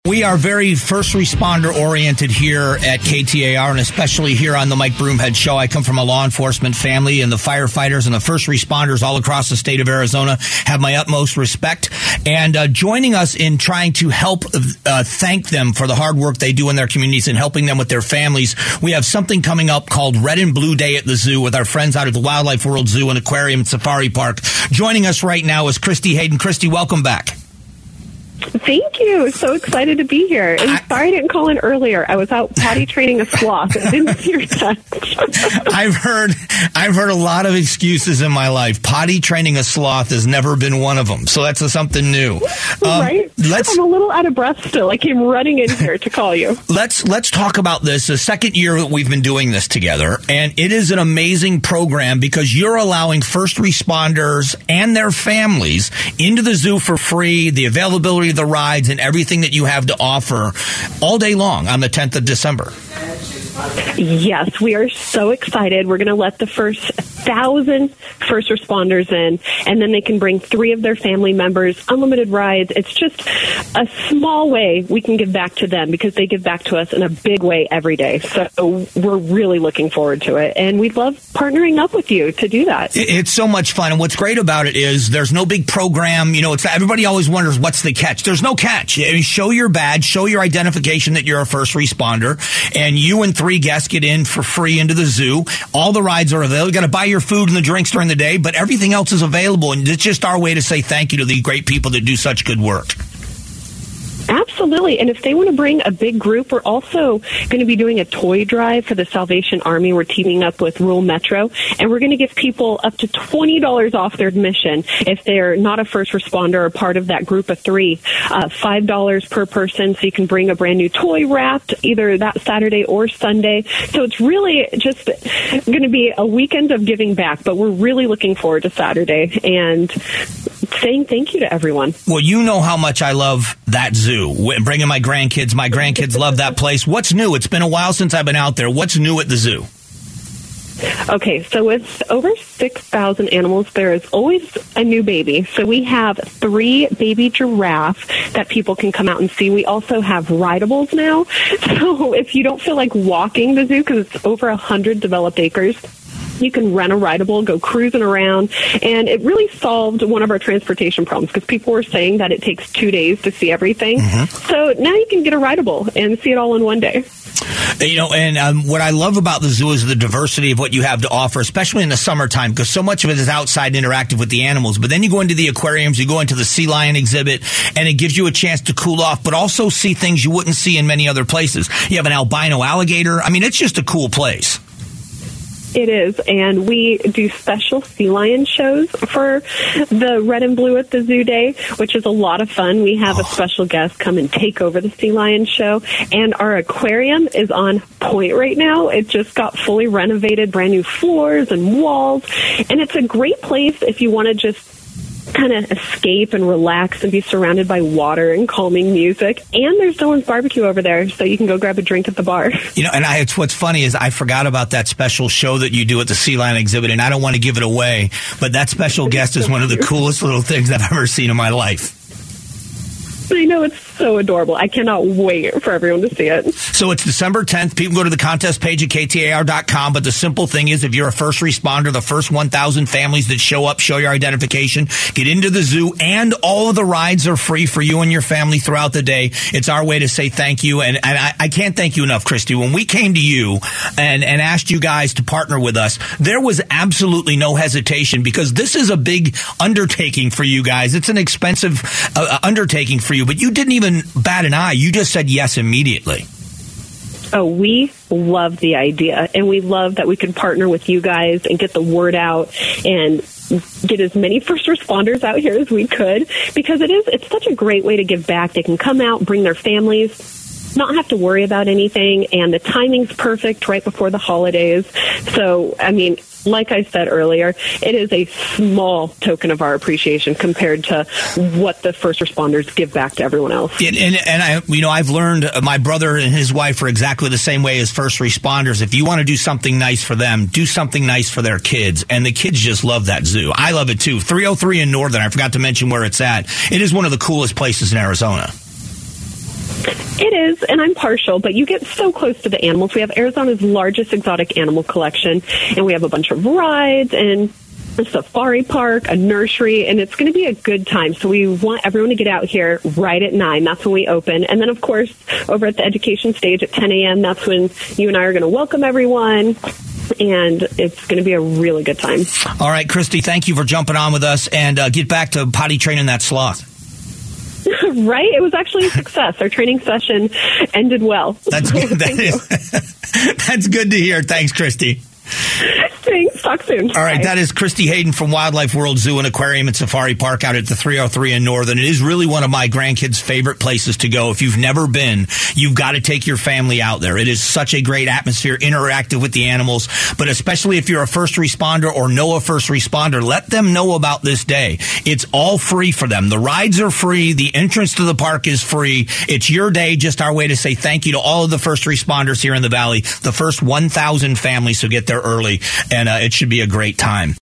We are very first responder oriented here at KTAR, and especially here on the Mike Broomhead Show. I come from a law enforcement family, and the firefighters and the first responders all across the state of Arizona have my utmost respect. And joining us in trying to help thank them for the hard work they do in their communities and helping them with their families, we have something coming up called Red and Blue Day at the Zoo with our friends out at the Wildlife World Zoo and Aquarium and Safari Park. Joining us right now is Christy Hayden. Christy, welcome back. Thank you. So excited to be here. And sorry I didn't call in earlier. I was out potty training a sloth and didn't see your text. I've heard a lot of excuses in my life. Potty training a sloth has never been one of them. So that's something new. Right? I'm a little out of breath still. I came running in here to call you. Let's talk about this. The second year that we've been doing this together, and it is an amazing program because you're allowing first responders and their families into the zoo for free, the availability of the rides and everything that you have to offer all day long on the 10th of December. Yes, we are so excited. We're going to let the first 1,000 first responders in, and then they can bring 3 of their family members, unlimited rides. It's just a small way we can give back to them because they give back to us in a big way every day. So we're really looking forward to it, and we'd love partnering up with you to do that. It's so much fun, and what's great about it is there's no big program. You know, everybody always wonders what's the catch. There's no catch. Show your badge, show your identification that you're a first responder, and you and 3 guests get in for free into the zoo. All the rides are available. You got to buy your food and the drinks during the day, but everything else is available, and it's just our way to say thank you to the great people that do such good work. Absolutely. And if they want to bring a big group, we're also going to be doing a toy drive for the Salvation Army. We're teaming up with Rural Metro, and we're going to give people up to $20 off their admission if they're not a first responder or part of that group of 3. $5 per person, so you can bring a brand new toy wrapped either that Saturday or Sunday. So it's really just going to be a weekend of giving back, but we're really looking forward to Saturday and saying thank you to everyone. Well, you know how much I love that zoo. Bringing my grandkids. My grandkids love that place. What's new? It's been a while since I've been out there. What's new at the zoo? Okay, so with over 6,000 animals, there is always a new baby. So we have 3 baby giraffes that people can come out and see. We also have rideables now. So if you don't feel like walking the zoo, because it's over 100 developed acres, you can rent a rideable, go cruising around, and it really solved one of our transportation problems because people were saying that it takes 2 days to see everything. So now you can get a rideable and see it all in one day. You know, and what I love about the zoo is the diversity of what you have to offer, especially in the summertime, because so much of it is outside and interactive with the animals. But then you go into the aquariums, you go into the sea lion exhibit, and it gives you a chance to cool off, but also see things you wouldn't see in many other places. You have an albino alligator. I mean, it's just a cool place. It is, and we do special sea lion shows for the Red and Blue at the Zoo Day, which is a lot of fun. We have a special guest come and take over the sea lion show, and our aquarium is on point right now. It just got fully renovated, brand new floors and walls, and it's a great place if you want to just kind of escape and relax and be surrounded by water and calming music. And there's Dylan's Barbecue over there, so you can go grab a drink at the bar. You know, and it's what's funny is I forgot about that special show that you do at the Sea Lion exhibit, and I don't want to give it away, but that special guest is one of the coolest little things I've ever seen in my life. I know, it's so adorable. I cannot wait for everyone to see it. So it's December 10th. People go to the contest page at KTAR.com. But the simple thing is, if you're a first responder, the first 1,000 families that show up, show your identification, get into the zoo, and all of the rides are free for you and your family throughout the day. It's our way to say thank you. And I can't thank you enough, Christy. When we came to you and asked you guys to partner with us, there was absolutely no hesitation because this is a big undertaking for you guys. It's an expensive undertaking for you, but you didn't even bat an eye. You just said yes immediately. Oh, we love the idea, and we love that we could partner with you guys and get the word out and get as many first responders out here as we could, because it's such a great way to give back. They can come out, bring their families, not have to worry about anything, and the timing's perfect right before the holidays. So, I mean, like I said earlier, it is a small token of our appreciation compared to what the first responders give back to everyone else. I've learned my brother and his wife are exactly the same way as first responders. If you want to do something nice for them, do something nice for their kids. And the kids just love that zoo. I love it too. 303 in Northern. I forgot to mention where it's at. It is one of the coolest places in Arizona. It is, and I'm partial, but you get so close to the animals. We have Arizona's largest exotic animal collection, and we have a bunch of rides and a safari park, a nursery, and it's going to be a good time. So we want everyone to get out here right at 9. That's when we open. And then, of course, over at the education stage at 10 a.m., that's when you and I are going to welcome everyone. And it's going to be a really good time. All right, Christy, thank you for jumping on with us, and get back to potty training that sloth. Right? It was actually a success. Our training session ended well. That's good. That's good to hear. Thanks, Christy. Thanks. Talk soon. All right, Bye. that is Christy Hayden from Wildlife World Zoo and Aquarium and Safari Park out at the 303 in Northern. It is really one of my grandkids' favorite places to go. If you've never been, you've got to take your family out there. It is such a great atmosphere, interactive with the animals, but especially if you're a first responder or know a first responder, let them know about this day. It's all free for them. The rides are free. The entrance to the park is free. It's your day, just our way to say thank you to all of the first responders here in the Valley, the first 1,000 families, so get there early, and it should be a great time.